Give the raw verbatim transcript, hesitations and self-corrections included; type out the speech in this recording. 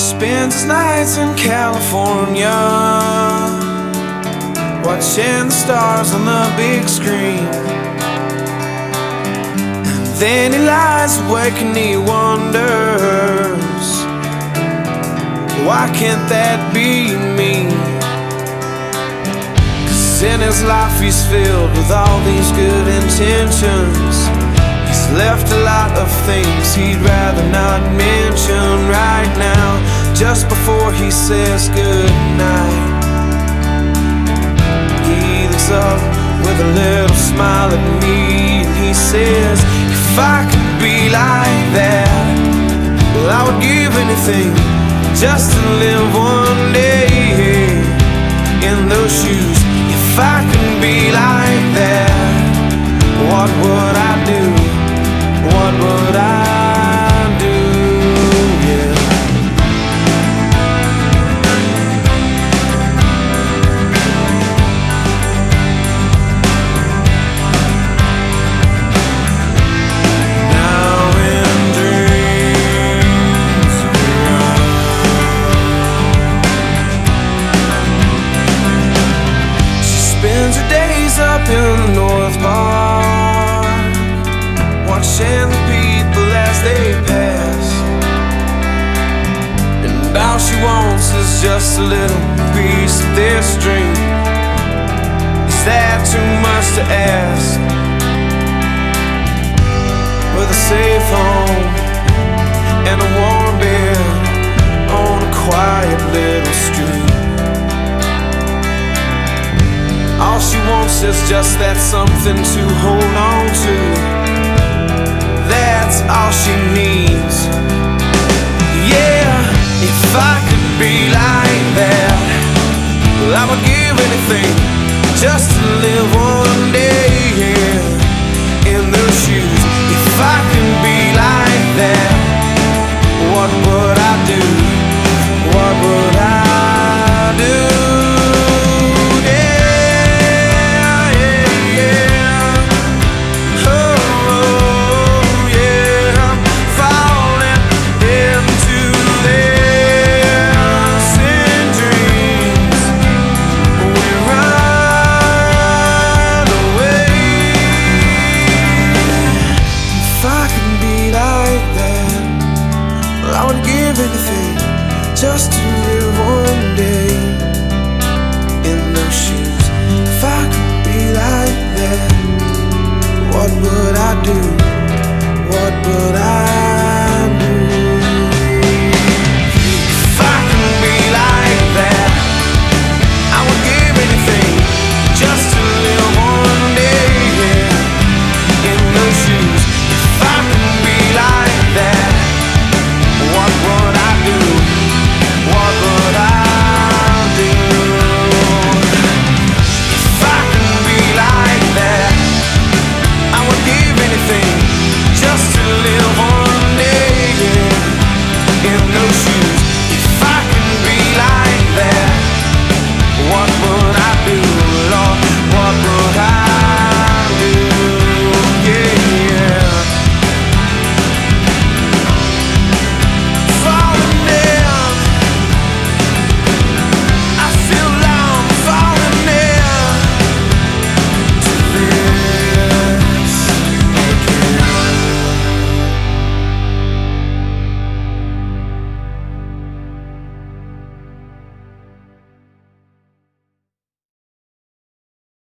Spends his nights in California, watching the stars on the big screen. And then he lies awake and he wonders, why can't that be me? 'Cause in his life he's filled with all these good intentions. He's left a lot of things he'd rather not mention right now, just before he says goodnight. He looks up with a little smile at me and he says, if I could be like that, well, I would give anything just to live one day in those shoes. If I could be like that, what would I do? What would I do? Yeah. Now in dreams beyond, she spends her days up in the North Park, watching the people as they pass. And all she wants is just a little piece of this dream. Is that too much to ask? With a safe home and a warm bed on a quiet little street. All she wants is just that something to hold on to. That's all she needs. Yeah, if I could be like that, well, I would give anything just to live one day in those shoes. If I could be like that, what would I do? What would I do? Just to live one day in those shoes. If I could be like that, what would I do? What would I do? If I could be like that, I would give anything just to live one day in those shoes.